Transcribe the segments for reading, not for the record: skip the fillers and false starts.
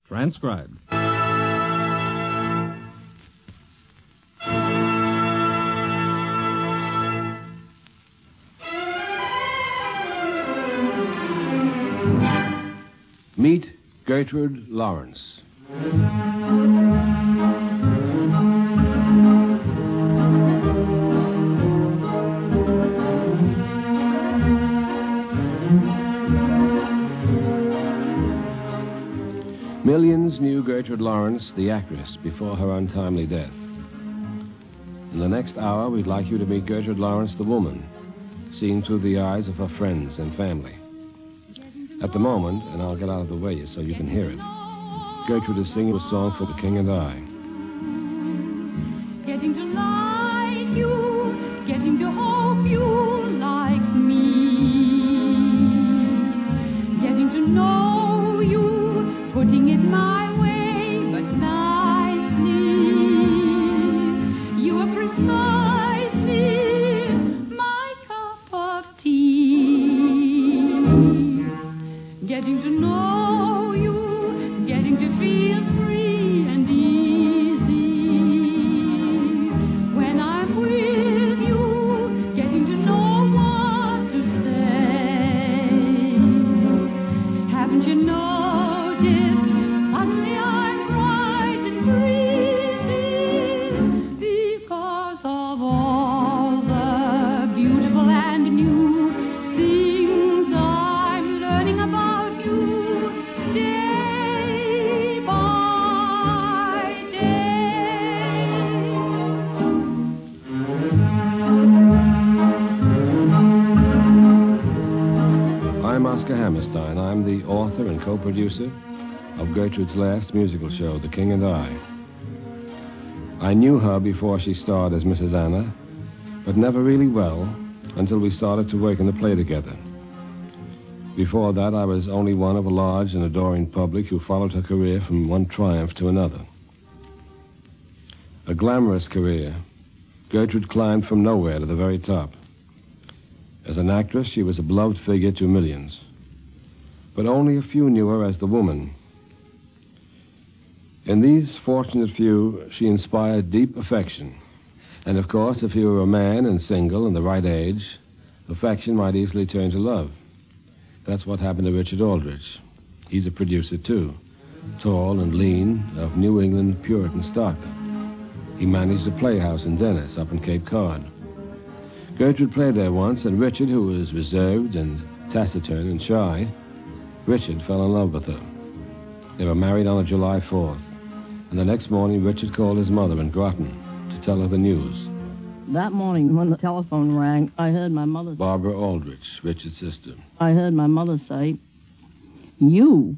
Transcribed. Meet Gertrude Lawrence. Millions knew Gertrude Lawrence, the actress, before her untimely death. In the next hour, we'd like you to meet Gertrude Lawrence, the woman, seen through the eyes of her friends and family. At the moment, and I'll get out of the way so you can hear it, Gertrude is singing a song for The King and I. Getting to like you, getting to hope you like me, getting to know you, putting it my way, but nicely. You are precisely my cup of tea. Getting to know you, getting to feel free and easy. When I'm with you, getting to know what to say. Haven't you noticed? Suddenly I'm bright and breezy because of all the beautiful and new things I'm learning about you day by day. I'm Oscar Hammerstein. I'm the author and co-producer of Gertrude's last musical show, The King and I knew her before she starred as Mrs. Anna, but never really well until we started to work in the play together. Before that, I was only one of a large and adoring public who followed her career from one triumph to another. A glamorous career, Gertrude climbed from nowhere to the very top. As an actress, she was a beloved figure to millions. But only a few knew her as the woman. In these fortunate few, she inspired deep affection. And of course, if you were a man and single and the right age, affection might easily turn to love. That's what happened to Richard Aldrich. He's a producer, too. Tall and lean, of New England Puritan stock. He managed a playhouse in Dennis, up in Cape Cod. Gertrude played there once, and Richard, who was reserved and taciturn and shy, Richard fell in love with her. They were married on a July 4th, and the next morning Richard called his mother in Groton to tell her the news. That morning when the telephone rang, I heard my mother... Barbara Aldrich, Richard's sister. I heard my mother say, You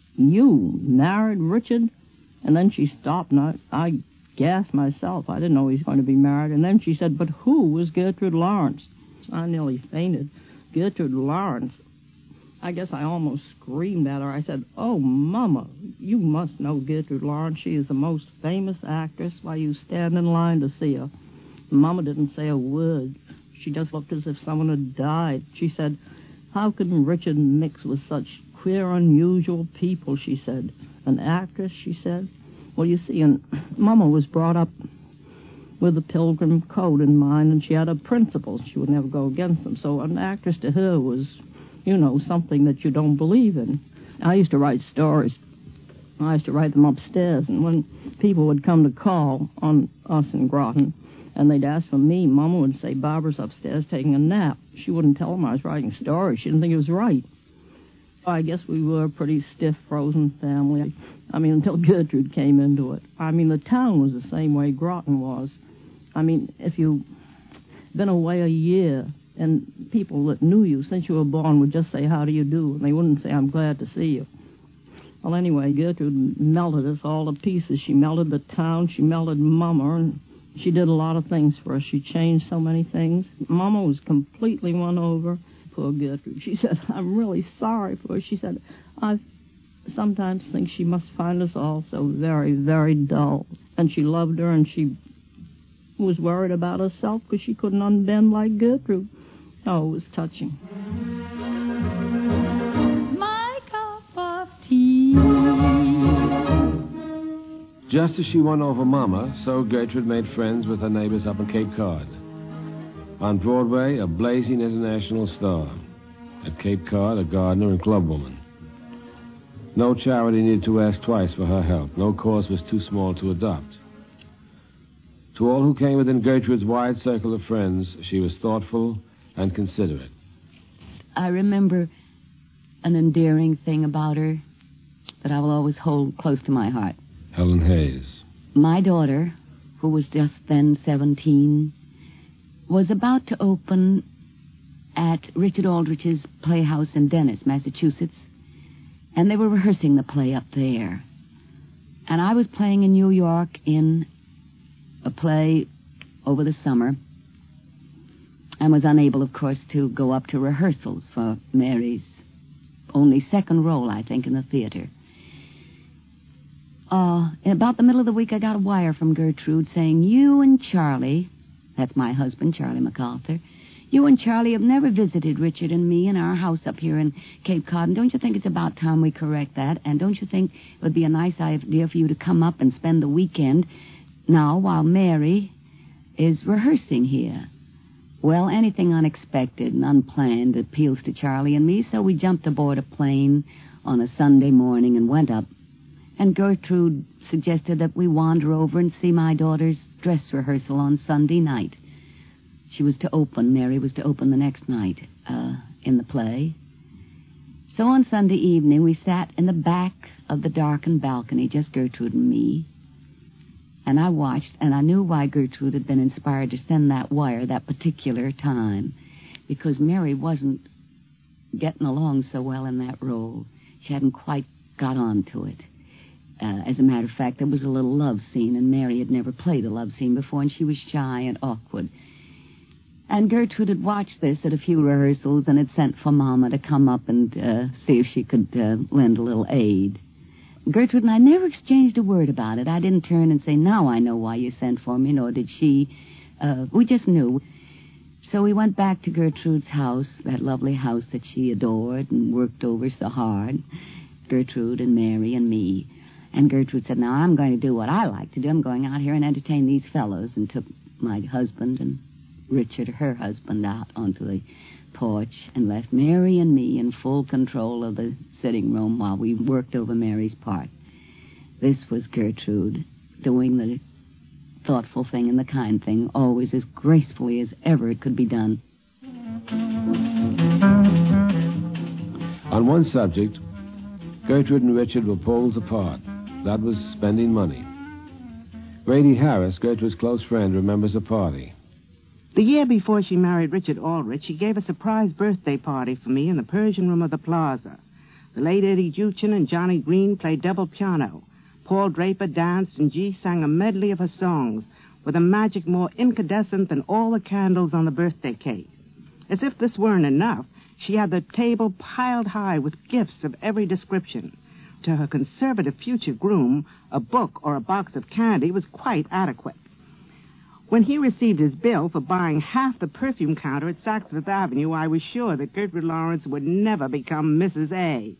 married Richard? And then she stopped, and I gasped myself. I didn't know he was going to be married. And then she said, But who was Gertrude Lawrence? I nearly fainted. Gertrude Lawrence. I guess I almost screamed at her. I said, Oh, Mama, you must know Gertrude Lawrence. She is the most famous actress. Why, you stand in line to see her. Mama didn't say a word. She just looked as if someone had died. She said, How can Richard mix with such queer, unusual people, she said. An actress, she said. Well, you see, and Mama was brought up with the Pilgrim Code in mind, and she had her principles. She would never go against them. So an actress to her was, something that you don't believe in. I used to write stories. I used to write them upstairs, and when people would come to call on us in Groton, and they'd ask for me, Mama would say, Barbara's upstairs taking a nap. She wouldn't tell them I was writing stories. She didn't think it was right. I guess we were a pretty stiff, frozen family. Until Gertrude came into it. The town was the same way Groton was. If you'd been away a year, and people that knew you since you were born would just say, How do you do? And they wouldn't say, I'm glad to see you. Well, anyway, Gertrude melted us all to pieces. She melted the town. She melted Mama, and she did a lot of things for us. She changed so many things. Mama was completely won over. Poor Gertrude. She said, I'm really sorry for her. She said, I sometimes think she must find us all so very, very dull. And she loved her, and she was worried about herself because she couldn't unbend like Gertrude. Oh, it was touching. My cup of tea. just as she won over Mama, so Gertrude made friends with her neighbors up in Cape Cod. On Broadway, a blazing international star. At Cape Cod, a gardener and clubwoman. No charity needed to ask twice for her help. No cause was too small to adopt. To all who came within Gertrude's wide circle of friends, she was thoughtful and considerate. I remember an endearing thing about her that I will always hold close to my heart. Helen Hayes. My daughter, who was just then 17, was about to open at Richard Aldrich's Playhouse in Dennis, Massachusetts, and they were rehearsing the play up there. And I was playing in New York in a play over the summer and was unable, of course, to go up to rehearsals for Mary's only second role, I think, in the theater. In about the middle of the week, I got a wire from Gertrude saying, you and Charlie, that's my husband, Charlie MacArthur, you and Charlie have never visited Richard and me in our house up here in Cape Cod, and don't you think it's about time we correct that? And don't you think it would be a nice idea for you to come up and spend the weekend now while Mary is rehearsing here? Well, anything unexpected and unplanned appeals to Charlie and me, so we jumped aboard a plane on a Sunday morning and went up. And Gertrude suggested that we wander over and see my daughter's dress rehearsal on Sunday night. She was to open, Mary was to open the next night in the play. So on Sunday evening, we sat in the back of the darkened balcony, just Gertrude and me. And I watched, and I knew why Gertrude had been inspired to send that wire that particular time, because Mary wasn't getting along so well in that role. She hadn't quite got on to it. As a matter of fact, there was a little love scene, and Mary had never played a love scene before, and she was shy and awkward. And Gertrude had watched this at a few rehearsals and had sent for Mama to come up and see if she could lend a little aid. Gertrude and I never exchanged a word about it. I didn't turn and say, now I know why you sent for me, nor did she. We just knew. So we went back to Gertrude's house, that lovely house that she adored and worked over so hard, Gertrude and Mary and me. And Gertrude said, now I'm going to do what I like to do. I'm going out here and entertain these fellows, and took my husband and Richard, her husband, out onto the porch and left Mary and me in full control of the sitting room while we worked over Mary's part. This was Gertrude doing the thoughtful thing and the kind thing, always as gracefully as ever it could be done. On one subject, Gertrude and Richard were poles apart. That was spending money. Grady Harris, Gertrude's close friend, remembers a party. The year before she married Richard Aldrich, she gave a surprise birthday party for me in the Persian room of the Plaza. The late Eddie Juchin and Johnny Green played double piano. Paul Draper danced, and G sang a medley of her songs with a magic more incandescent than all the candles on the birthday cake. As if this weren't enough, she had the table piled high with gifts of every description. To her conservative future groom, a book or a box of candy was quite adequate. When he received his bill for buying half the perfume counter at Saks Fifth Avenue, I was sure that Gertrude Lawrence would never become Mrs. A.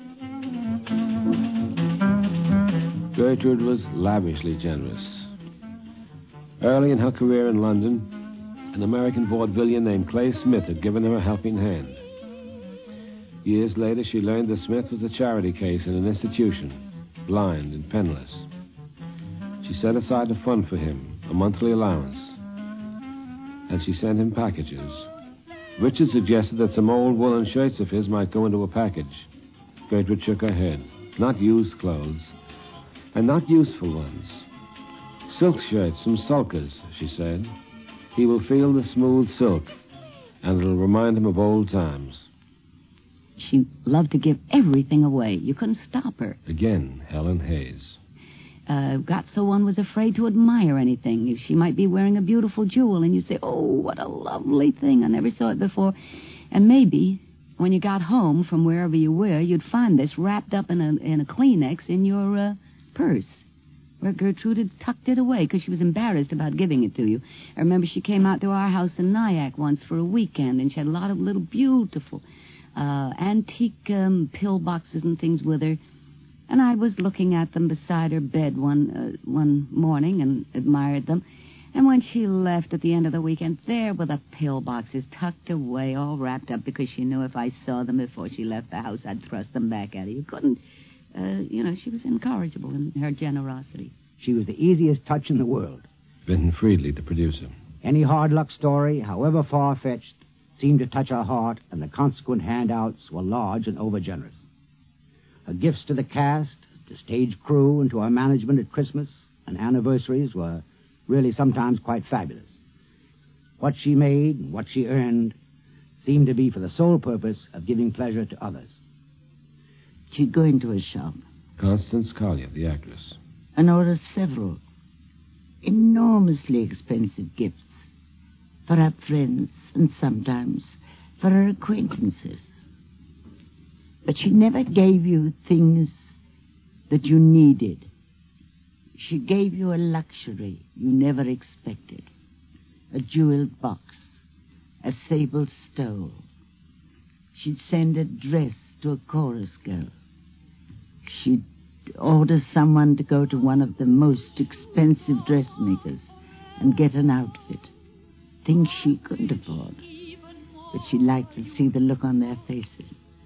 Gertrude was lavishly generous. Early in her career in London, an American vaudevillian named Clay Smith had given her a helping hand. Years later, she learned that Smith was a charity case in an institution, blind and penniless. She set aside a fund for him, a monthly allowance, and she sent him packages. Richard suggested that some old woolen shirts of his might go into a package. Gertrude shook her head. Not used clothes, and not useful ones. Silk shirts from Sulkers, she said. He will feel the smooth silk, and it'll remind him of old times. She loved to give everything away. You couldn't stop her. Again, Helen Hayes. Got so one was afraid to admire anything. If she might be wearing a beautiful jewel, and you'd say, oh, what a lovely thing. I never saw it before. And maybe when you got home from wherever you were, you'd find this wrapped up in a Kleenex in your purse, where Gertrude had tucked it away because she was embarrassed about giving it to you. I remember she came out to our house in Nyack once for a weekend, and she had a lot of little beautiful antique pill boxes and things with her. And I was looking at them beside her bed one morning and admired them. And when she left at the end of the weekend, there were the pill boxes tucked away, all wrapped up, because she knew if I saw them before she left the house, I'd thrust them back at her. You couldn't, she was incorrigible in her generosity. She was the easiest touch in the world. Vinton Friedley, the producer. Any hard luck story, however far-fetched, seemed to touch her heart, and the consequent handouts were large and overgenerous. Her gifts to the cast, to stage crew, and to our management at Christmas and anniversaries were really sometimes quite fabulous. What she made and what she earned seemed to be for the sole purpose of giving pleasure to others. She'd go into a shop Constance Collier, the actress. and order several enormously expensive gifts for her friends and sometimes for her acquaintances. But she never gave you things that you needed. She gave you a luxury you never expected. A jeweled box, a sable stole. She'd send a dress to a chorus girl. She'd order someone to go to one of the most expensive dressmakers and get an outfit. Things she couldn't afford. But she liked to see the look on their faces.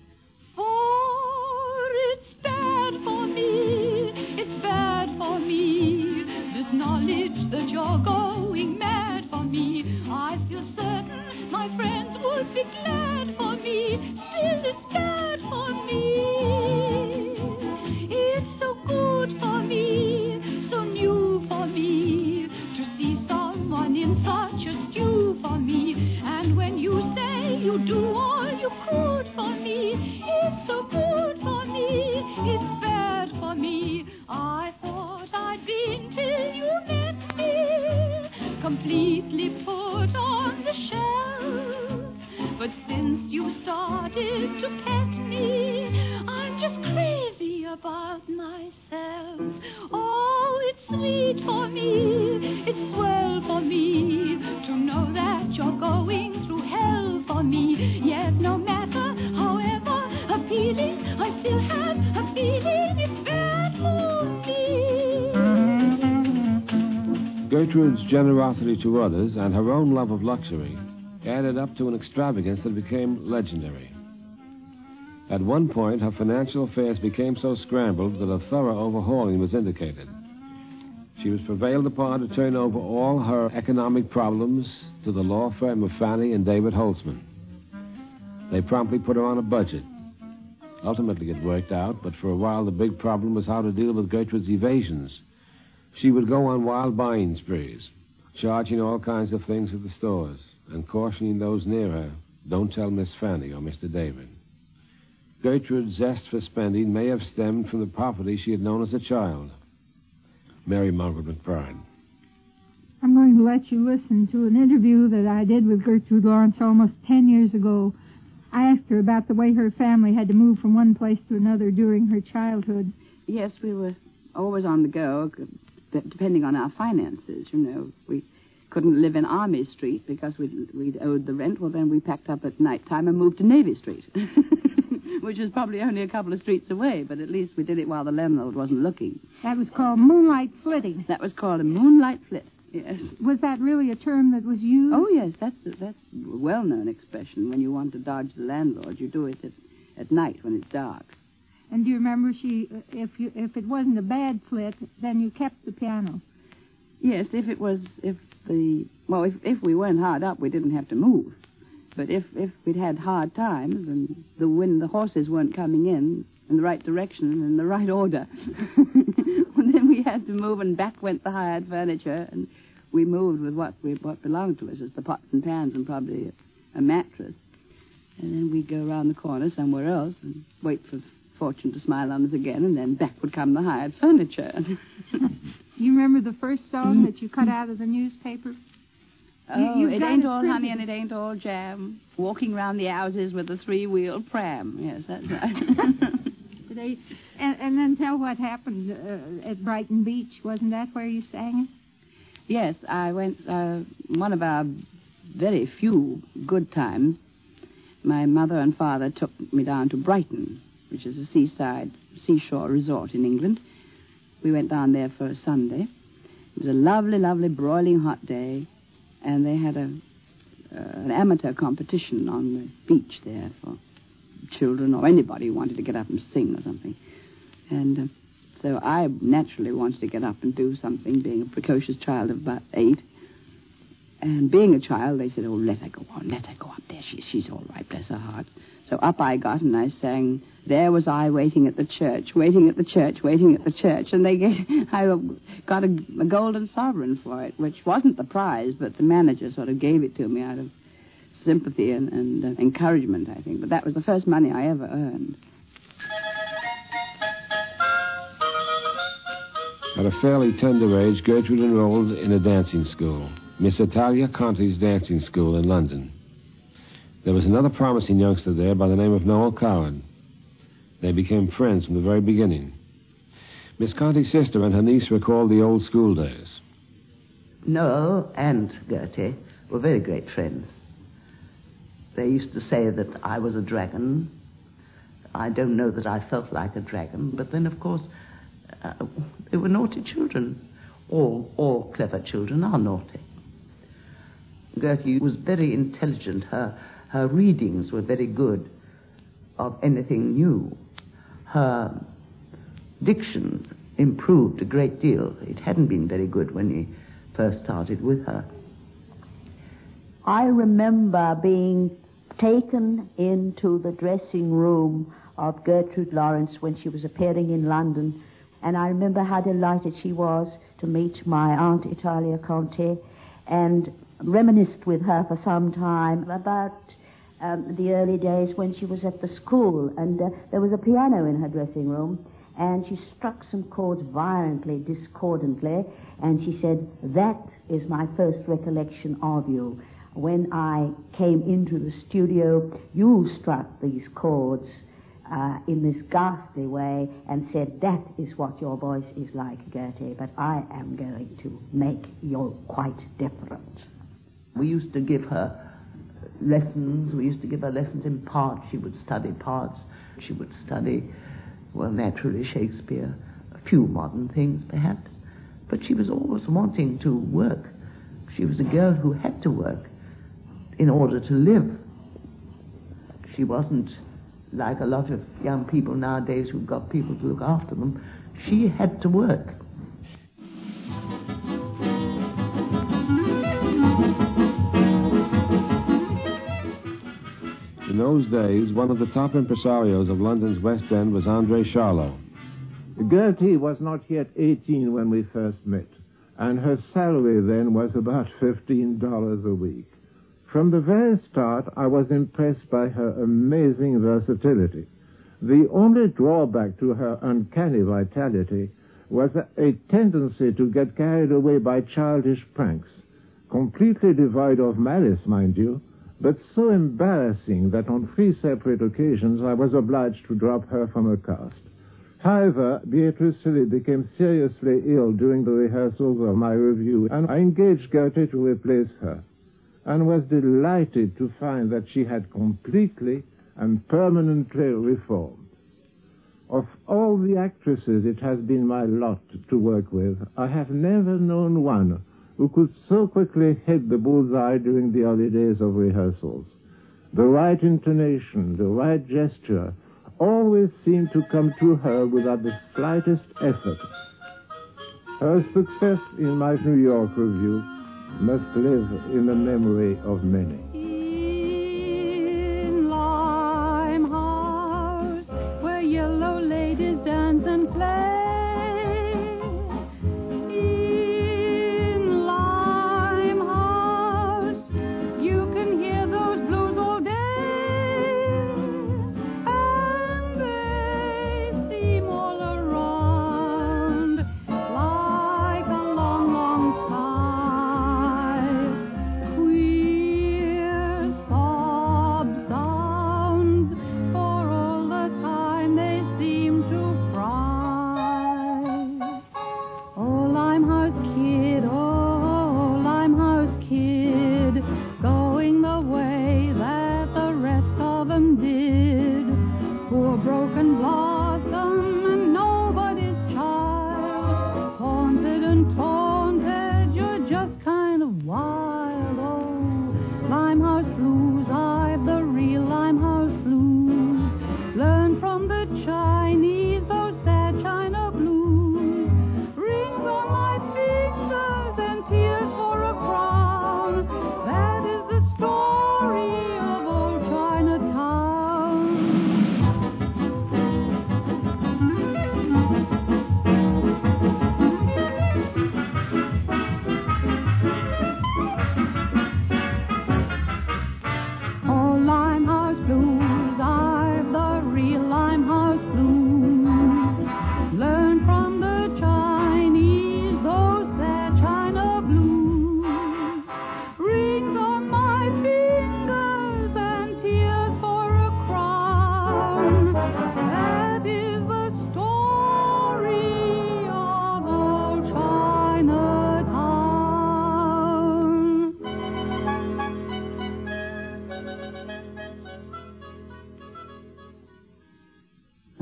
For it's bad for me, it's bad for me. This knowledge that you're going mad for me. I feel certain my friends would be glad for me. Still it's bad for me. It's so good for me, so new for me, to see someone in such a stew for me. And when you say you do all you could for me, it's so good for me, it's bad for me. I thought I'd been till you met me, completely put on the shelf. But since you started to pet me, I'm just crazy about myself. Oh, it's sweet for me, it's swell for me, to know that you're going through hell for me. Yet no matter, however appealing, I still have a feeling it's bad for me. Gertrude's generosity to others and her own love of luxury added up to an extravagance that became legendary. At one point, her financial affairs became so scrambled that a thorough overhauling was indicated. She was prevailed upon to turn over all her economic problems to the law firm of Fanny and David Holtzman. They promptly put her on a budget. Ultimately, it worked out, but for a while the big problem was how to deal with Gertrude's evasions. She would go on wild buying sprees, charging all kinds of things at the stores, and cautioning those near her, don't tell Miss Fanny or Mr. David. Gertrude's zest for spending may have stemmed from the poverty she had known as a child. Mary Margaret McBride. I'm going to let you listen to an interview that I did with Gertrude Lawrence almost 10 years ago. I asked her about the way her family had to move from one place to another during her childhood. Yes, we were always on the go, depending on our finances, you know. We couldn't live in Army Street because we'd owed the rent. Well, then we packed up at night time and moved to Navy Street, which was probably only a couple of streets away, but at least we did it while the landlord wasn't looking. That was called moonlight flitting. That was called a moonlight flit, yes. Was that really a term that was used? Oh, yes, that's a well-known expression. When you want to dodge the landlord, you do it at night when it's dark. And do you remember if it wasn't a bad flit, then you kept the piano? Yes, if we weren't hard up, we didn't have to move. But if we'd had hard times and the horses weren't coming in the right direction and in the right order, well, then we had to move, and back went the hired furniture, and we moved with what belonged to us, as the pots and pans and probably a mattress. And then we'd go around the corner somewhere else and wait for fortune to smile on us again, and then back would come the hired furniture. You remember the first song that you cut out of the newspaper? Oh, it ain't all honey and it ain't all jam. Walking round the houses with a three-wheeled pram. Yes, that's right. And then tell what happened at Brighton Beach. Wasn't that where you sang it? Yes, I went, one of our very few good times, my mother and father took me down to Brighton which is a seashore resort in England. We went down there for a Sunday. It was a lovely, lovely, broiling hot day, and they had an amateur competition on the beach there for children or anybody who wanted to get up and sing or something. And so I naturally wanted to get up and do something, being a precocious child of about 8. And being a child, they said, oh, let her go on, let her go up there. She's all right, bless her heart. So up I got, and I sang, there was I waiting at the church, waiting at the church, waiting at the church. And I got a golden sovereign for it, which wasn't the prize, but the manager sort of gave it to me out of sympathy and encouragement, I think. But that was the first money I ever earned. At a fairly tender age, Gertrude enrolled in a dancing school, Miss Italia Conti's dancing school in London. There was another promising youngster there by the name of Noel Coward. They became friends from the very beginning. Miss Conti's sister and her niece recalled the old school days. Noel and Gertie were very great friends. They used to say that I was a dragon. I don't know that I felt like a dragon, but then, of course, they were naughty children. All clever children are naughty. Gertie was very intelligent. Her readings were very good of anything new. Her diction improved a great deal. It hadn't been very good when we first started with her. I remember being taken into the dressing room of Gertrude Lawrence when she was appearing in London, and I remember how delighted she was to meet my Aunt Italia Conti, and reminisced with her for some time about the early days when she was at the school, and there was a piano in her dressing room, and she struck some chords violently, discordantly, and she said, that is my first recollection of you. When I came into the studio, you struck these chords in this ghastly way and said, that is what your voice is like, Gertie, but I am going to make you quite different. We used to give her lessons. We used to give her lessons in parts. She would study parts. She would study, well, naturally Shakespeare, a few modern things perhaps, but she was always wanting to work. She was a girl who had to work in order to live. She wasn't like a lot of young people nowadays who've got people to look after them. She had to work. In those days, one of the top impresarios of London's West End was Andre Charlot. Gertie was not yet 18 when we first met, and her salary then was about $15 a week. From the very start, I was impressed by her amazing versatility. The only drawback to her uncanny vitality was a tendency to get carried away by childish pranks, completely devoid of malice, mind you, but so embarrassing that on 3 separate occasions I was obliged to drop her from a cast. However, Beatrice Philip became seriously ill during the rehearsals of my review, and I engaged Gertie to replace her, and was delighted to find that she had completely and permanently reformed. Of all the actresses it has been my lot to work with, I have never known one who could so quickly hit the bullseye during the early days of rehearsals. The right intonation, the right gesture, always seemed to come to her without the slightest effort. Her success in my New York review must live in the memory of many. In Limehouse, where yellow ladies dance and play. In Limehouse, you can hear those blues all day, and they seem all around like a long, long sky. Queer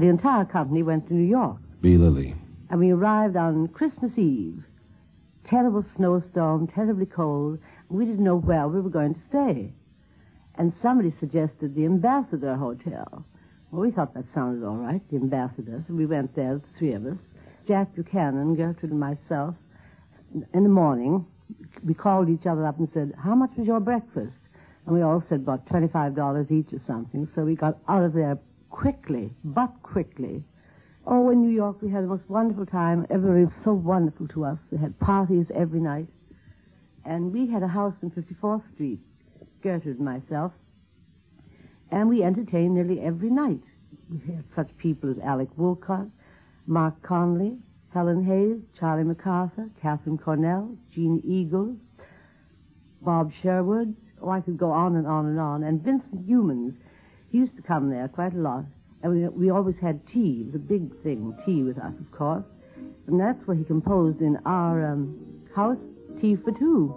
The entire company went to New York. B. Lilly. And we arrived on Christmas Eve. Terrible snowstorm, terribly cold. We didn't know where we were going to stay. And somebody suggested the Ambassador Hotel. Well, we thought that sounded all right, the Ambassador. So we went there, the three of us. Jack Buchanan, Gertrude, and myself. In the morning, we called each other up and said, how much was your breakfast? And we all said about $25 each or something. So we got out of there quickly, but quickly. Oh, in New York, we had the most wonderful time. Everybody was so wonderful to us. We had parties every night. And we had a house in 54th Street, Gertrude and myself. And we entertained nearly every night. We had such people as Alec Woolcott, Mark Conley, Helen Hayes, Charlie MacArthur, Catherine Cornell, Jean Eagles, Bob Sherwood. Oh, I could go on and on and on. And Vincent Youmans, he used to come there quite a lot. And we always had tea. It was a big thing, tea with us, of course. And that's where he composed in our house, Tea for Two.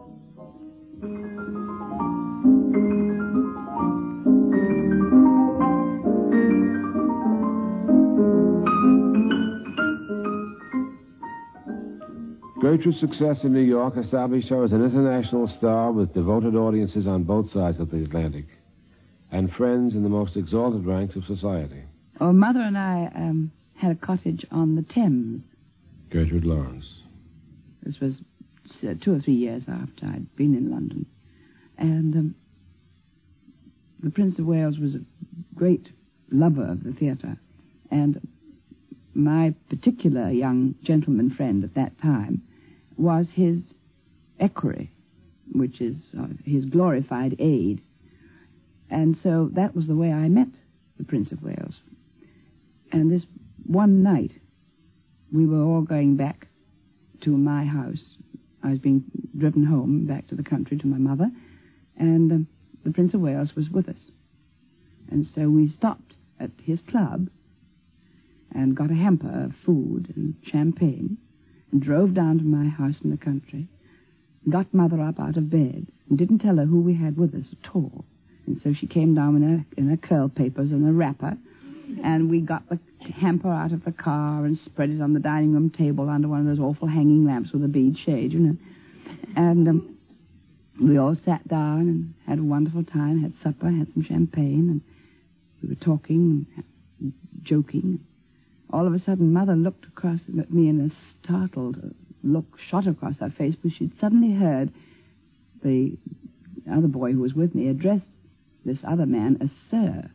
Gertrude's success in New York established her as an international star with devoted audiences on both sides of the Atlantic and friends in the most exalted ranks of society. Oh, Mother and I had a cottage on the Thames. Gertrude Lawrence. This was 2 or 3 years after I'd been in London. And the Prince of Wales was a great lover of the theatre. And my particular young gentleman friend at that time was his equerry, which is his glorified aide. And so that was the way I met the Prince of Wales. And this one night, we were all going back to my house. I was being driven home back to the country to my mother, and the Prince of Wales was with us. And so we stopped at his club and got a hamper of food and champagne and drove down to my house in the country, got Mother up out of bed, and didn't tell her who we had with us at all. And so she came down in her curl papers and a wrapper, and we got the hamper out of the car and spread it on the dining room table under one of those awful hanging lamps with a bead shade, you know. And we all sat down and had a wonderful time, had supper, had some champagne, and we were talking and joking. All of a sudden, Mother looked across at me and a startled look shot across her face, because she'd suddenly heard the other boy who was with me address this other man as Sir.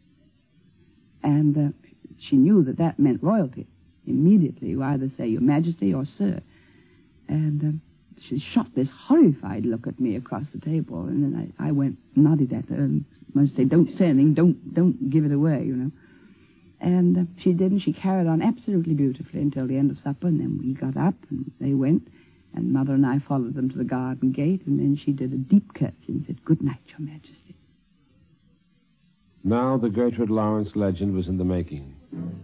And she knew that that meant royalty. Immediately, you either say Your Majesty or Sir. And she shot this horrified look at me across the table, and then I went, nodded at her, and must say, don't say anything, don't give it away, you know. And she didn't. She carried on absolutely beautifully until the end of supper, and then we got up, and they went, and Mother and I followed them to the garden gate, and then she did a deep curtsy and said, Good night, Your Majesty. Now the Gertrude Lawrence legend was in the making.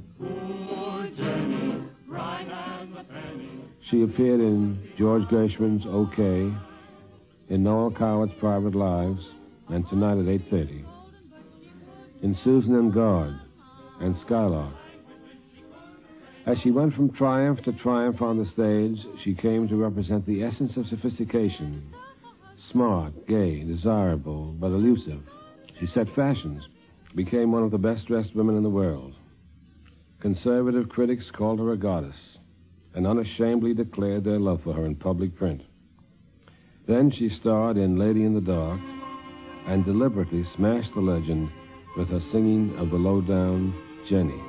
She appeared in George Gershwin's OK, in Noel Cowart's Private Lives, and tonight at 8:30, in Susan and God, and Skylark. As she went from triumph to triumph on the stage, she came to represent the essence of sophistication. Smart, gay, desirable, but elusive. She set fashions, became one of the best-dressed women in the world. Conservative critics called her a goddess, and unashamedly declared their love for her in public print. Then she starred in Lady in the Dark, and deliberately smashed the legend with her singing of the low-down Jenny.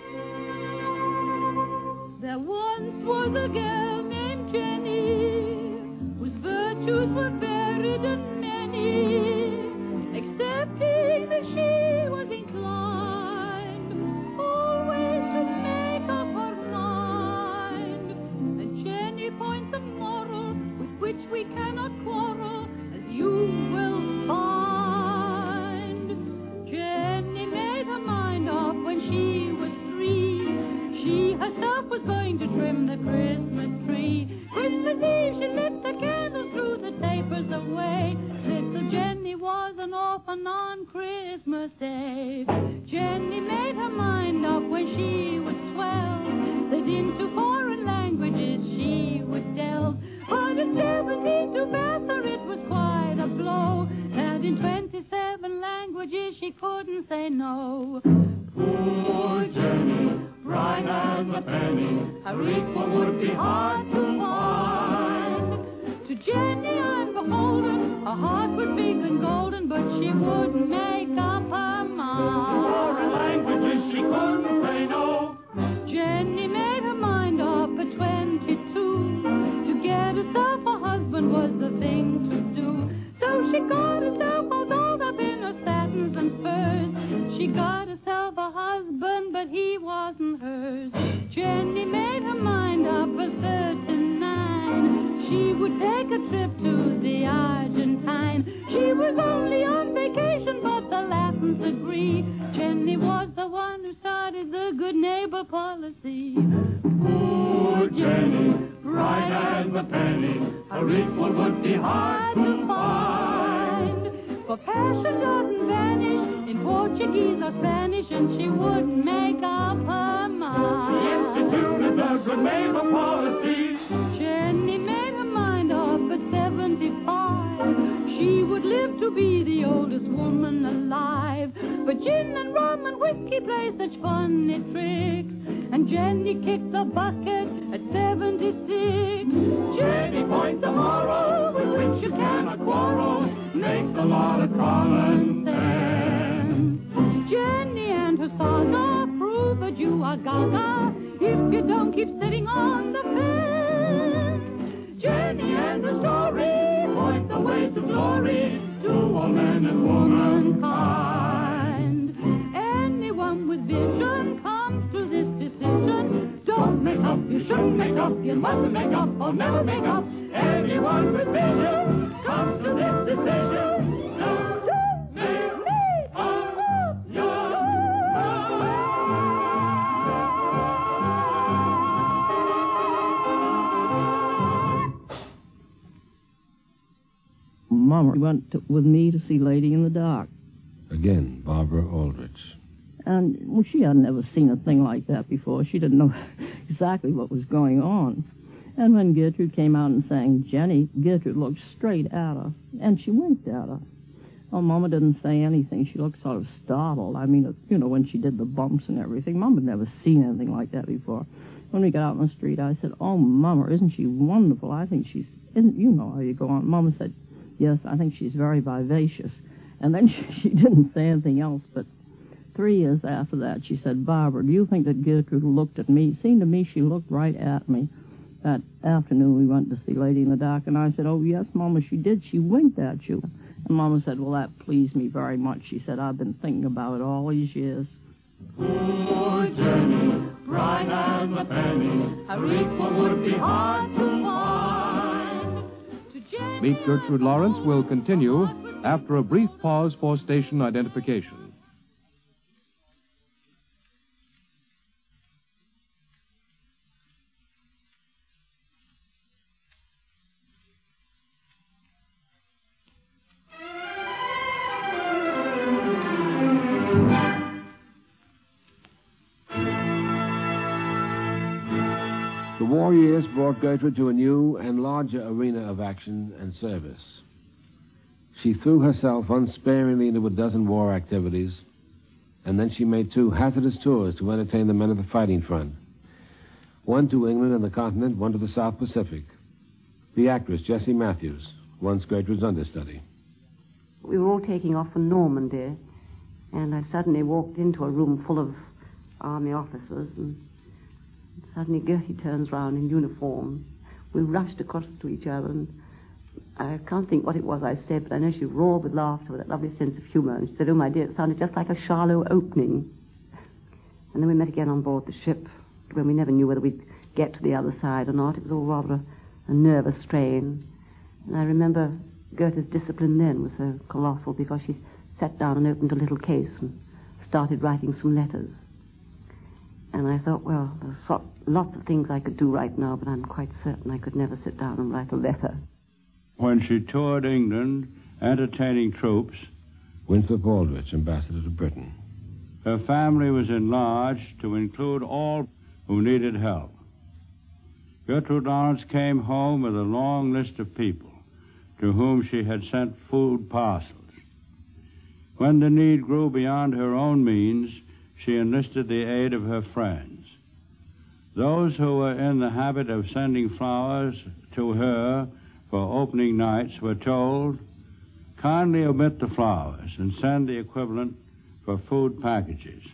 There once was a girl named Jenny, whose virtues were varied and many, excepting that she was inclined always to make up her mind. And Jenny points a moral with which we cannot quarrel, as you will find. Jenny made her mind up when she was 3. She herself was going to trim the Christmas tree. Christmas Eve she lit the candles, threw the tapers away. Little Jenny was an orphan on Christmas Day. Jenny made her mind up when she Her equal would be hard to find. To Jenny I'm beholden, her heart was big and golden, but she wouldn't make up her mind. Foreign languages she couldn't say no. Jenny made her mind up at 22. To get herself a husband was the thing to do. So she got herself all dolled up in her satins and furs. She got herself a husband, but he wasn't hers. Jenny made her mind up at 39. She would take a trip to the Argentine. She was only on vacation, but the Latins agree. Jenny was the one who started the good neighbor policy. Poor Jenny, bright as a penny, her equal would be hard to find. For passion doesn't vanish in Portuguese or Spanish, and she wouldn't make up her mind. She instituted the good neighbor policy. Jenny made her mind up at 75. She would live to be the oldest woman alive. But gin and rum and whiskey play such funny tricks, and Jenny kicked the bucket at 76. Jenny points the moral with which you cannot quarrel, makes a lot of common sense. Jenny and her saga prove that you are gaga if you don't keep sitting on the fence. Jenny and her story point the way to glory to all men and womankind. Anyone with vision comes to this decision. Don't make up, you shouldn't make up, you mustn't make up, or never make up. Anyone with vision comes to this decision. Don't make up your Mama went with me to see Lady in the Dark. Again, Barbara Aldrich. And she had never seen a thing like that before. She didn't know exactly what was going on. And when Gertrude came out and sang Jenny, Gertrude looked straight at her, and she winked at her. Oh, Mama didn't say anything. She looked sort of startled. I mean, when she did the bumps and everything. Mama had never seen anything like that before. When we got out in the street, I said, "Oh, Mama, isn't she wonderful? I think she's, you know how you go on." Mama said, "Yes, I think she's very vivacious." And then she didn't say anything else, but 3 years after that, she said, "Barbara, do you think that Gertrude looked at me?" It seemed to me she looked right at me. That afternoon, we went to see Lady in the Dark, and I said, "Oh, yes, Mama, she did. She winked at you." And Mama said, "Well, that pleased me very much." She said, "I've been thinking about it all these years." Poor Jenny, bright as a penny, her equal would be hard to find. Meet Gertrude Lawrence will continue after a brief pause for station identification. The war years brought Gertrude to a new and larger arena of action and service. She threw herself unsparingly into a dozen war activities, and then she made 2 hazardous tours to entertain the men of the fighting front. One to England and the continent, one to the South Pacific. The actress, Jessie Matthews, once Gertrude's understudy. We were all taking off for Normandy, and I suddenly walked into a room full of army officers, and suddenly Gertie turns round in uniform. We rushed across to each other, and I can't think what it was I said, but I know she roared with laughter with that lovely sense of humour. And she said, "Oh, my dear, it sounded just like a Charlot opening." And then we met again on board the ship, when we never knew whether we'd get to the other side or not. It was all rather a nervous strain. And I remember Gertie's discipline then was so colossal, because she sat down and opened a little case and started writing some letters. And I thought, well, there's lots of things I could do right now, but I'm quite certain I could never sit down and write a letter. When she toured England, entertaining troops, Winthrop Aldrich, ambassador to Britain. Her family was enlarged to include all who needed help. Gertrude Lawrence came home with a long list of people to whom she had sent food parcels. When the need grew beyond her own means, she enlisted the aid of her friends. Those who were in the habit of sending flowers to her for opening nights were told, kindly omit the flowers and send the equivalent for food packages.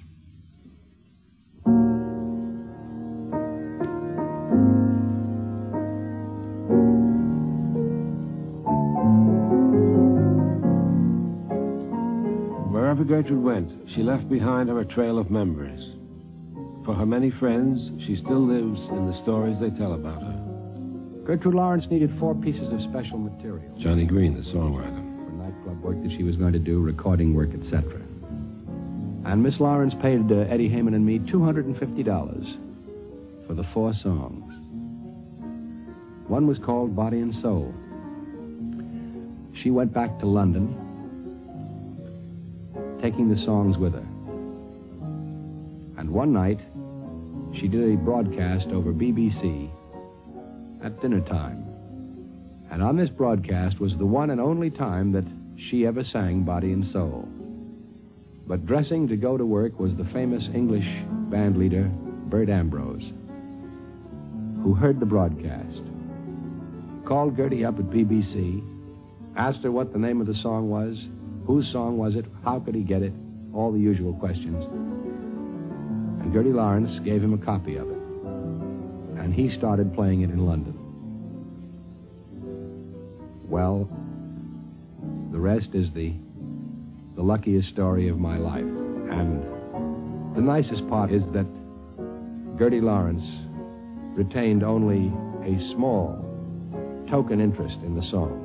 Wherever Gertrude went, she left behind her a trail of memories. For her many friends, she still lives in the stories they tell about her. Gertrude Lawrence needed 4 pieces of special material. Johnny Green, the songwriter. For nightclub work that she was going to do, recording work, etc. And Miss Lawrence paid Eddie Heyman and me $250 for the 4 songs. One was called Body and Soul. She went back to London, taking the songs with her. And one night, she did a broadcast over BBC at dinner time. And on this broadcast was the one and only time that she ever sang Body and Soul. But dressing to go to work was the famous English band leader, Bert Ambrose, who heard the broadcast, called Gertie up at BBC, asked her what the name of the song was, whose song was it, how could he get it, all the usual questions. And Gertie Lawrence gave him a copy of it. And he started playing it in London. Well, the rest is the luckiest story of my life. And the nicest part is that Gertie Lawrence retained only a small token interest in the song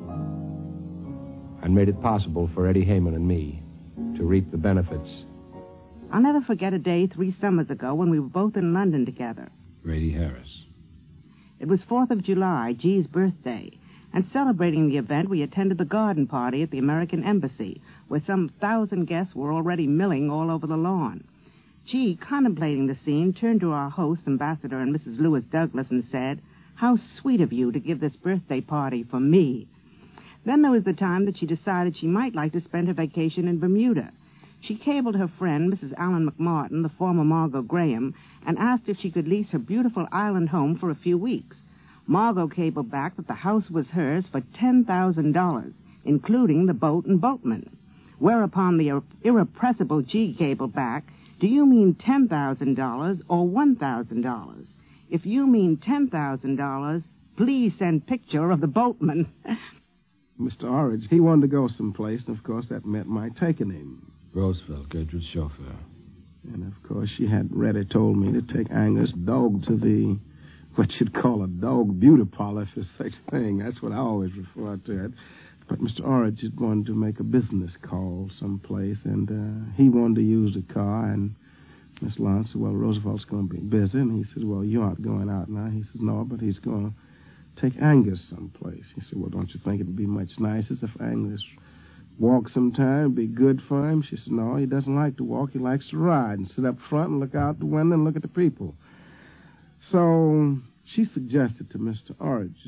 and made it possible for Eddie Heyman and me to reap the benefits. I'll never forget a day 3 summers ago when we were both in London together. Grady Harris. It was 4th of July, G's birthday, and celebrating the event, we attended the garden party at the American Embassy, where some 1,000 guests were already milling all over the lawn. G, contemplating the scene, turned to our host, Ambassador and Mrs. Lewis Douglas, and said, "How sweet of you to give this birthday party for me." Then there was the time that she decided she might like to spend her vacation in Bermuda. She cabled her friend, Mrs. Allen McMartin, the former Margot Graham, and asked if she could lease her beautiful island home for a few weeks. Margot cabled back that the house was hers for $10,000, including the boat and boatman. Whereupon the irrepressible G cabled back, "Do you mean $10,000 or $1,000? If you mean $10,000, please send picture of the boatman." Mr. Orridge, he wanted to go someplace, and of course that meant my taking him. Roosevelt, Gertrude's chauffeur. And of course she had ready told me to take Angus' dog to the, what you'd call a dog beauty parlor, if there's such a thing. That's what I always refer to it. But Mr. Orridge had wanted to make a business call someplace, and he wanted to use the car, and Miss Lawrence said, "Well, Roosevelt's going to be busy." And he said, "Well, you aren't going out now." He says, "No, but he's going to take Angus someplace." He said, "Well, don't you think it'd be much nicer if Angus walked sometime? It'd be good for him?" She said, "No, he doesn't like to walk. He likes to ride and sit up front and look out the window and look at the people." So she suggested to Mr. Orridge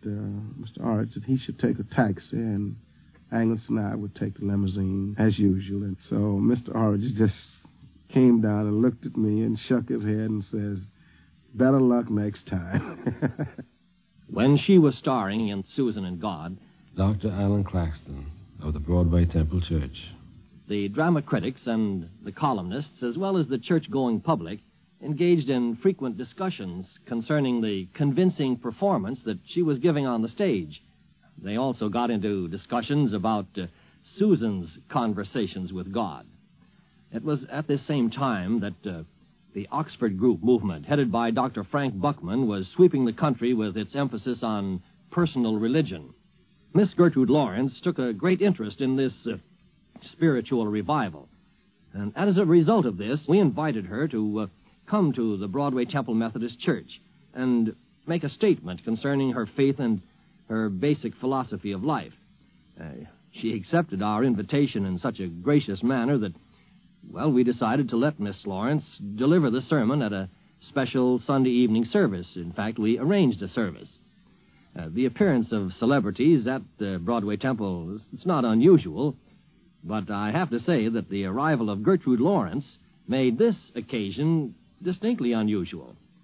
that he should take a taxi, and Angus and I would take the limousine as usual. And so Mr. Orridge just came down and looked at me and shook his head and says, "Better luck next time." When she was starring in Susan and God, Dr. Alan Claxton of the Broadway Temple Church. The drama critics and the columnists, as well as the church-going public, engaged in frequent discussions concerning the convincing performance that she was giving on the stage. They also got into discussions about Susan's conversations with God. It was at this same time that the Oxford Group movement, headed by Dr. Frank Buckman, was sweeping the country with its emphasis on personal religion. Miss Gertrude Lawrence took a great interest in this spiritual revival. And as a result of this, we invited her to come to the Broadway Temple Methodist Church and make a statement concerning her faith and her basic philosophy of life. She accepted our invitation in such a gracious manner that, well, we decided to let Miss Lawrence deliver the sermon at a special Sunday evening service. In fact, we arranged a service. The appearance of celebrities at Broadway Temple, it's not unusual, but I have to say that the arrival of Gertrude Lawrence made this occasion distinctly unusual.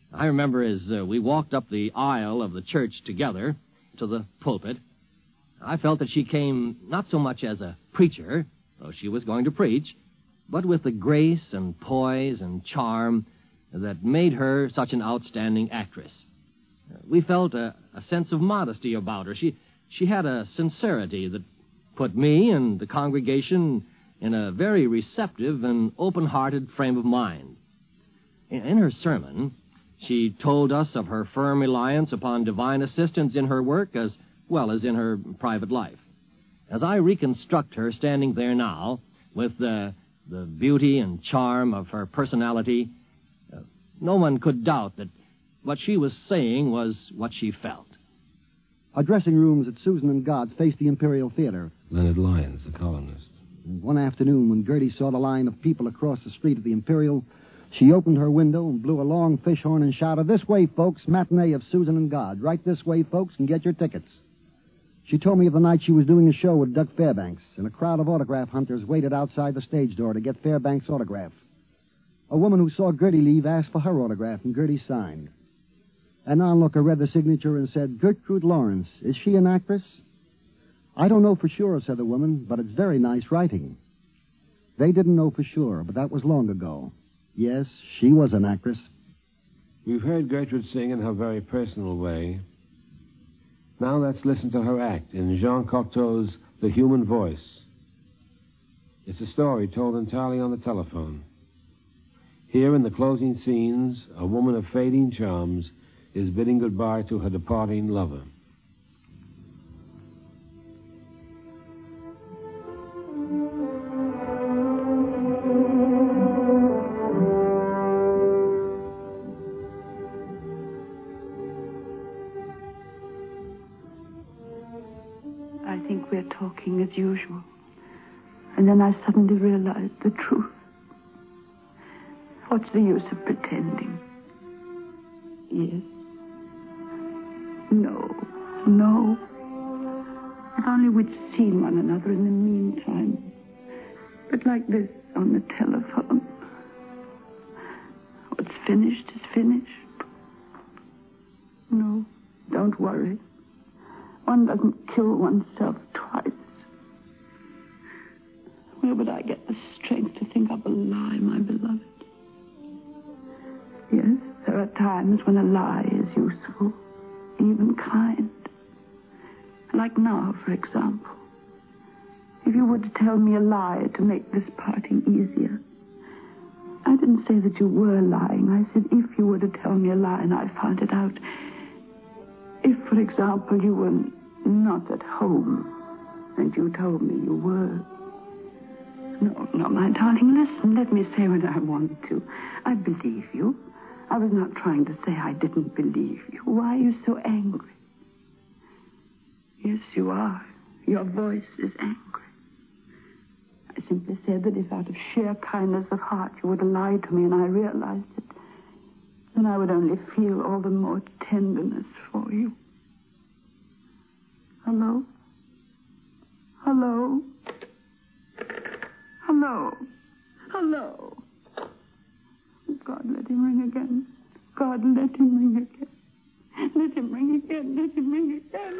I remember as we walked up the aisle of the church together to the pulpit, I felt that she came not so much as a preacher, though she was going to preach, but with the grace and poise and charm that made her such an outstanding actress. We felt a sense of modesty about her. She had a sincerity that put me and the congregation in a very receptive and open-hearted frame of mind. In her sermon, she told us of her firm reliance upon divine assistance in her work as well as in her private life. As I reconstruct her standing there now, with the beauty and charm of her personality, no one could doubt that what she was saying was what she felt. Our dressing rooms at Susan and God's faced the Imperial Theater. Leonard Lyons, the columnist. And one afternoon, when Gertie saw the line of people across the street at the Imperial, she opened her window and blew a long fish horn and shouted, "This way, folks, matinee of Susan and God. Right this way, folks, and get your tickets." She told me of the night she was doing a show with Doug Fairbanks, and a crowd of autograph hunters waited outside the stage door to get Fairbanks' autograph. A woman who saw Gertie leave asked for her autograph, and Gertie signed. An onlooker read the signature and said, "Gertrude Lawrence. Is she an actress?" "I don't know for sure," said the woman, "but it's very nice writing." They didn't know for sure, but that was long ago. Yes, she was an actress. We've heard Gertrude sing in her very personal way. Now let's listen to her act in Jean Cocteau's The Human Voice. It's a story told entirely on the telephone. Here in the closing scenes, a woman of fading charms is bidding goodbye to her departing lover. I think we're talking as usual. And then I suddenly realized the truth. What's the use of pretending? Yes. No. If only we'd seen one another in the meantime. But like this on the telephone. What's finished is finished. No, don't worry. One doesn't kill oneself twice. Where would I get the strength to think up a lie, my beloved? Yes, there are times when a lie is useful, even kind. Like now, for example. If you were to tell me a lie to make this parting easier. I didn't say that you were lying. I said if you were to tell me a lie and I found it out. If, for example, you were not at home and you told me you were. No, my darling, listen. Let me say what I want to. I believe you. I was not trying to say I didn't believe you. Why are you so angry? Yes, you are. Your voice is angry. I simply said that if out of sheer kindness of heart you would have lied to me and I realized it, then I would only feel all the more tenderness for you. Hello? Hello? Hello? Hello? God, let him ring again. God, let him ring again. Let him ring again. Let him ring again.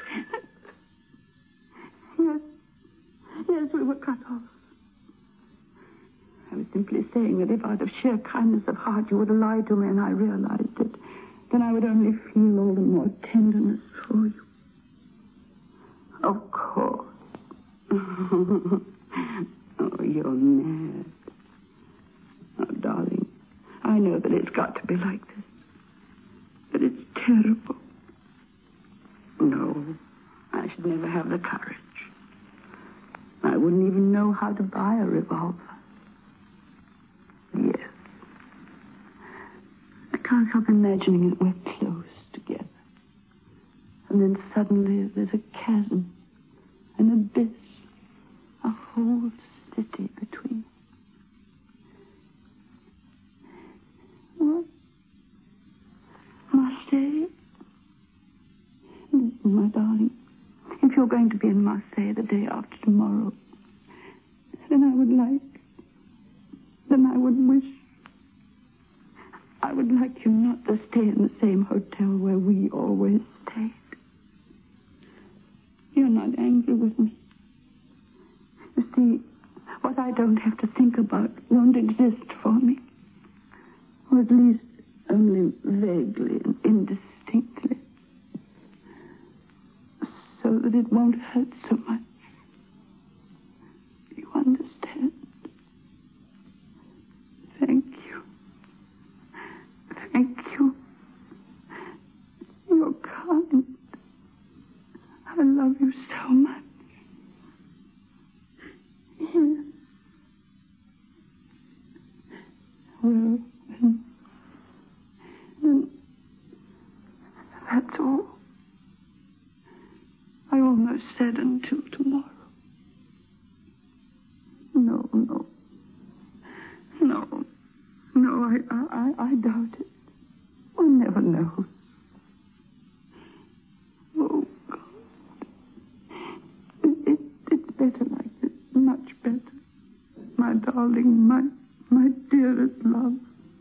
Yes, we were cut off. I was simply saying that if out of sheer kindness of heart you would have lied to me and I realized it, then I would only feel all the more tenderness for you. Of course. Oh, you're mad. Oh, darling, I know that it's got to be like this. But it's terrible. No, I should never have the courage. I wouldn't even know how to buy a revolver. Yes. I can't help imagining that we're close together. And then suddenly there's a chasm, an abyss, a whole city between us. What? Marseille? Listen, my darling. If you're going to be in Marseille the day after tomorrow, then I would would like you not to stay in the same hotel where we always stayed. You're not angry with me. You see, what I don't have to think about won't exist for me. Or at least only vaguely and indistinctly. So that it won't hurt so much. You understand? Thank you. Thank you. You're kind. I love you so much. Yes. Well, then that's all. I almost said until tomorrow. No, I doubt it. One never knows. Oh, God. It's better like this, much better. My darling, my dearest love.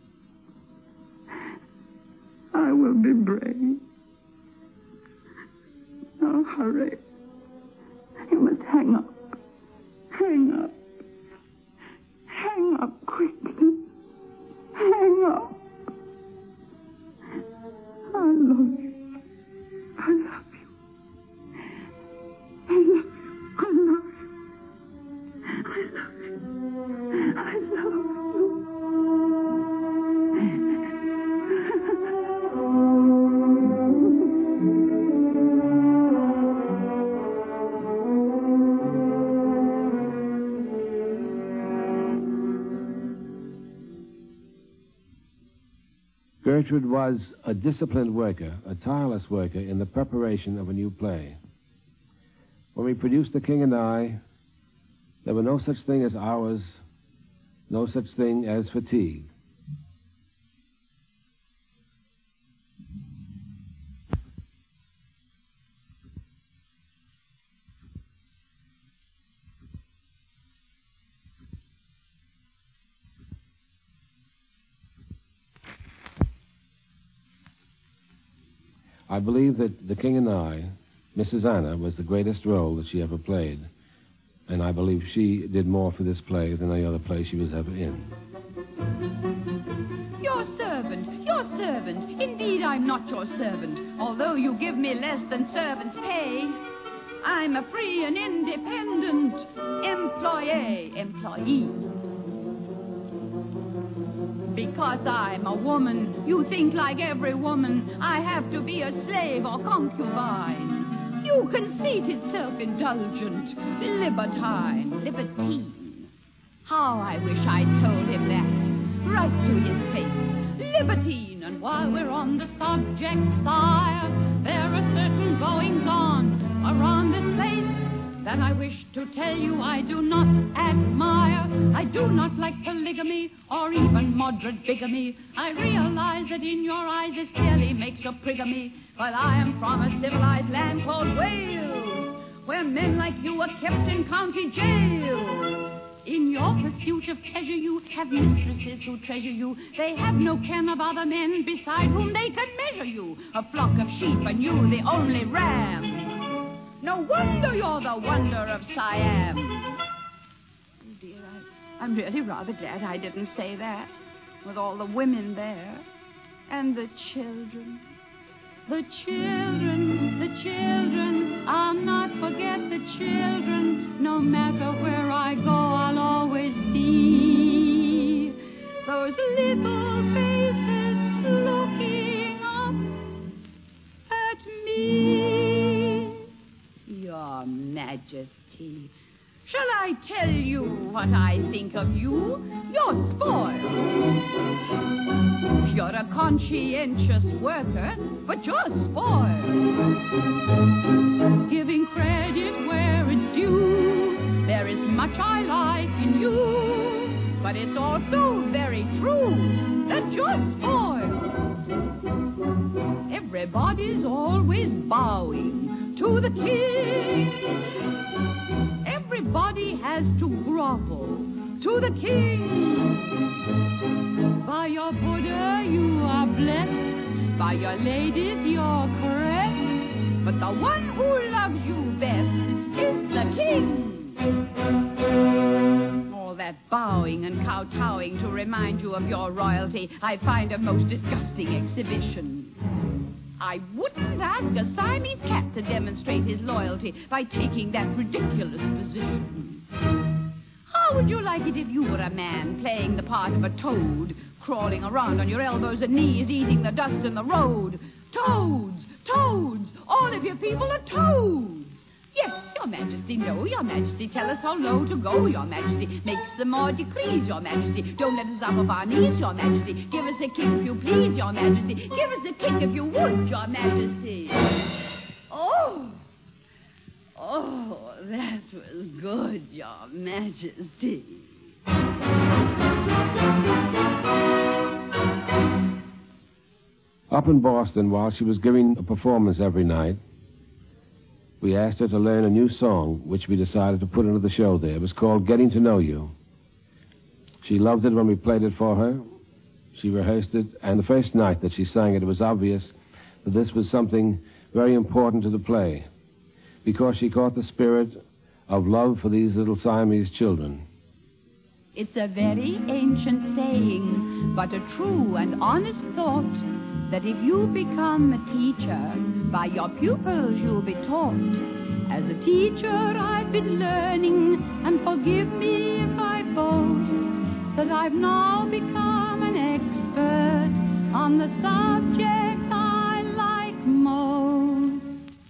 I will be brave. Now hurry. You must hang up. Hang up. Hang up quickly. Hang up. I love you. I love you. I love you. I love you. I love you. I love you. Gertrude was a disciplined worker, a tireless worker in the preparation of a new play. When we produced The King and I, there were no such thing as hours, no such thing as fatigue. I believe that The King and I, Mrs. Anna, was the greatest role that she ever played. And I believe she did more for this play than any other play she was ever in. Your servant, your servant. Indeed, I'm not your servant, although you give me less than servant's pay. I'm a free and independent employee. Because I'm a woman, you think like every woman I have to be a slave or concubine. You conceited, self-indulgent, libertine. How I wish I'd told him that, right to his face. Libertine, and while we're on the subject, sire, there are certain goings-on around this place that I wish to tell you I do not admire. I do not like polygamy or even moderate bigamy. I realize that in your eyes this clearly makes a prigamy. But I am from a civilized land called Wales, where men like you are kept in county jail. In your pursuit of pleasure you have mistresses who treasure you. They have no ken of other men beside whom they can measure you. A flock of sheep and you the only ram. No wonder you're the wonder of Siam. Oh, dear, I'm really rather glad I didn't say that. With all the women there. And the children. The children. I'll not forget the children. No matter where I go, I'll always see those little faces looking up at me. Your Majesty, shall I tell you what I think of you? You're spoiled. You're a conscientious worker, but you're spoiled. Giving credit where it's due, there is much I like in you, but it's also very true that you're spoiled. Everybody's always bowing to the king. Everybody has to grovel to the king. By your Buddha you are blessed, by your ladies you're caressed, but the one who loves you best is the king. All that bowing and kowtowing to remind you of your royalty I find a most disgusting exhibition. I wouldn't ask a Siamese cat to demonstrate his loyalty by taking that ridiculous position. How would you like it if you were a man playing the part of a toad, crawling around on your elbows and knees, eating the dust in the road? Toads! Toads! All of you people are toads! Yes, Your Majesty, no, Your Majesty, tell us how low to go, Your Majesty. Make some more decrees, Your Majesty. Don't let us up our knees, Your Majesty. Give us a kick if you please, Your Majesty. Give us a kick if you would, Your Majesty. Oh, that was good, Your Majesty. Up in Boston, while she was giving a performance every night, we asked her to learn a new song, which we decided to put into the show there. It was called Getting to Know You. She loved it when we played it for her. She rehearsed it, and the first night that she sang it, it was obvious that this was something very important to the play, because she caught the spirit of love for these little Siamese children. It's a very ancient saying, but a true and honest thought, that if you become a teacher, by your pupils you'll be taught. As a teacher I've been learning, and forgive me if I boast, that I've now become an expert on the subject I like most.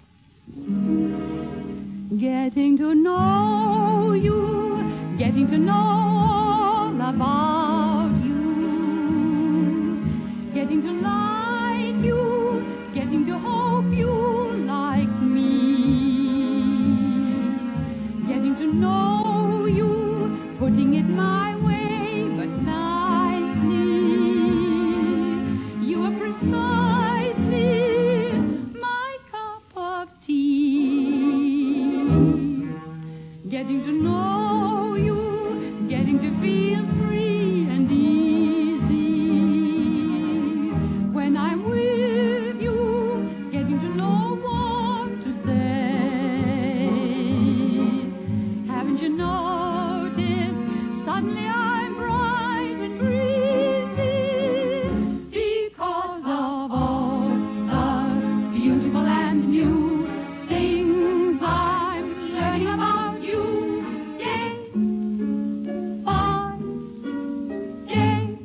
Getting to know you, getting to know all about you, getting to like you, getting to hope you like me, getting to know you, putting it my way, but nicely. You are precisely my cup of tea. Getting to know you, getting to feel free and easy. When I'm with you, getting to know what to say. Haven't you noticed? Suddenly I'm bright and breezy, because of all the beautiful and new things I'm learning about you. Day by day.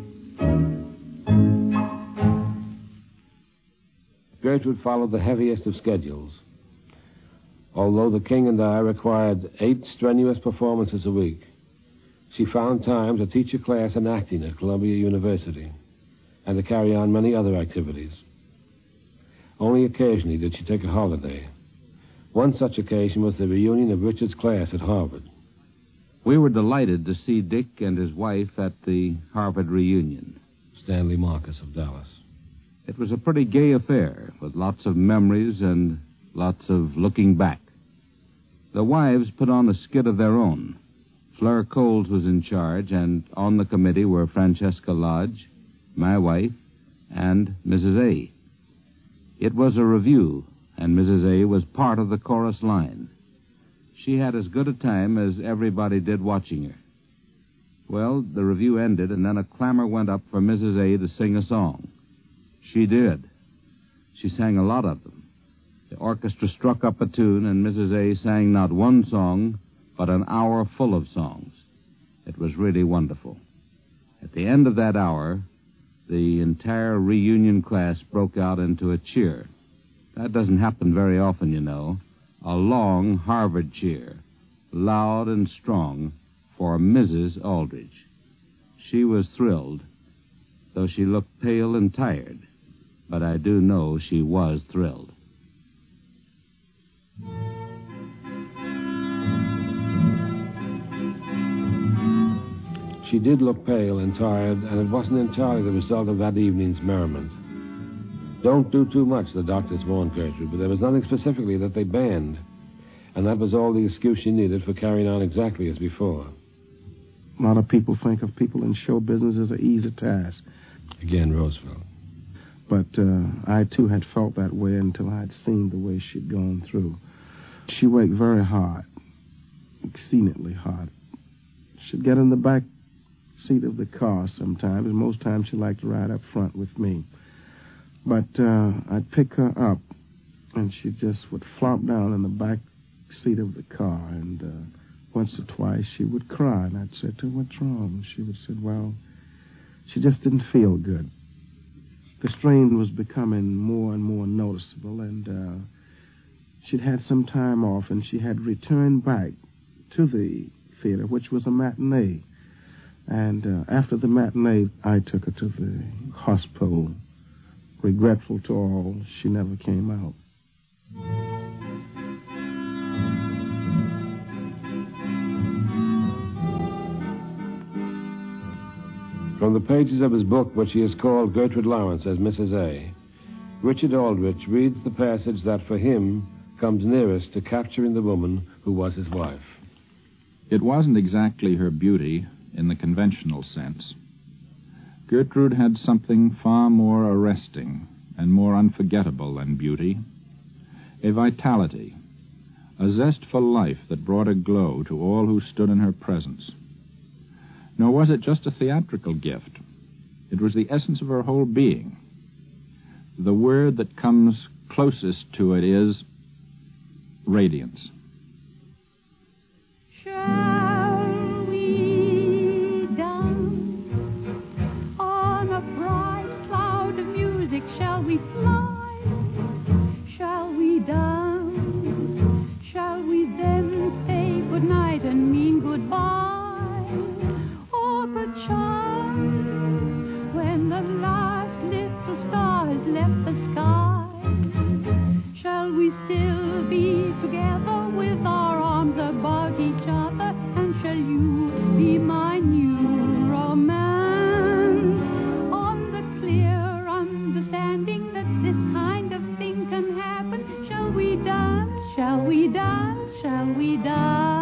Gertrude followed the heaviest of schedules. Although the King and I required 8 strenuous performances a week, she found time to teach a class in acting at Columbia University and to carry on many other activities. Only occasionally did she take a holiday. One such occasion was the reunion of Richard's class at Harvard. We were delighted to see Dick and his wife at the Harvard reunion. Stanley Marcus of Dallas. It was a pretty gay affair, with lots of memories and lots of looking back. The wives put on a skit of their own. Fleur Coles was in charge, and on the committee were Francesca Lodge, my wife, and Mrs. A. It was a review, and Mrs. A was part of the chorus line. She had as good a time as everybody did watching her. Well, the review ended, and then a clamor went up for Mrs. A to sing a song. She did. She sang a lot of them. The orchestra struck up a tune, and Mrs. A sang not one song, but an hour full of songs. It was really wonderful. At the end of that hour, the entire reunion class broke out into a cheer. That doesn't happen very often, you know. A long Harvard cheer, loud and strong, for Mrs. Aldrich. She was thrilled, though she looked pale and tired. But I do know she was thrilled. She did look pale and tired, and it wasn't entirely the result of that evening's merriment. Don't do too much, the doctors warned Gertrude, but there was nothing specifically that they banned, and that was all the excuse she needed for carrying on exactly as before. A lot of people think of people in show business as an easy task. Again, Roosevelt. But I, too, had felt that way until I had seen the way she'd gone through. She worked very hard, exceedingly hard. She'd get in the back seat of the car sometimes, and most times she liked to ride up front with me. But I'd pick her up, and she just would flop down in the back seat of the car, and once or twice she would cry, and I'd say to her, "What's wrong?" She would say, "Well, she just didn't feel good." The strain was becoming more and more noticeable, and she'd had some time off, and she had returned back to the theater, which was a matinee. And after the matinee, I took her to the hospital. Regretful to all, she never came out. From the pages of his book, which he has called Gertrude Lawrence as Mrs. A., Richard Aldrich reads the passage that for him comes nearest to capturing the woman who was his wife. It wasn't exactly her beauty in the conventional sense. Gertrude had something far more arresting and more unforgettable than beauty, a vitality, a zest for life that brought a glow to all who stood in her presence. Nor was it just a theatrical gift. It was the essence of her whole being. The word that comes closest to it is radiance. Shall we dance on a bright cloud of music? Shall we fly? Shall we dance? Shall we then say goodnight and mean goodbye? Or perchance, when the last little star has left the sky, shall we still be together with our arms about each other? And shall you be my new romance? On the clear understanding that this kind of thing can happen, shall we dance? Shall we dance? Shall we dance?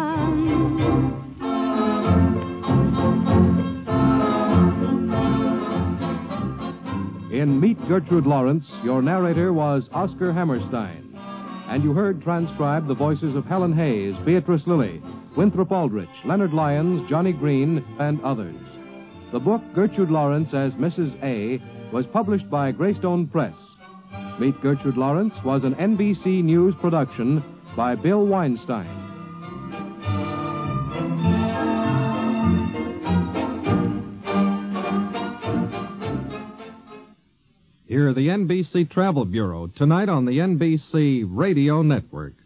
In Meet Gertrude Lawrence, your narrator was Oscar Hammerstein. And you heard transcribed the voices of Helen Hayes, Beatrice Lilly, Winthrop Aldrich, Leonard Lyons, Johnny Green, and others. The book Gertrude Lawrence as Mrs. A was published by Greystone Press. Meet Gertrude Lawrence was an NBC News production by Bill Weinstein. Hear the NBC Travel Bureau tonight on the NBC Radio Network.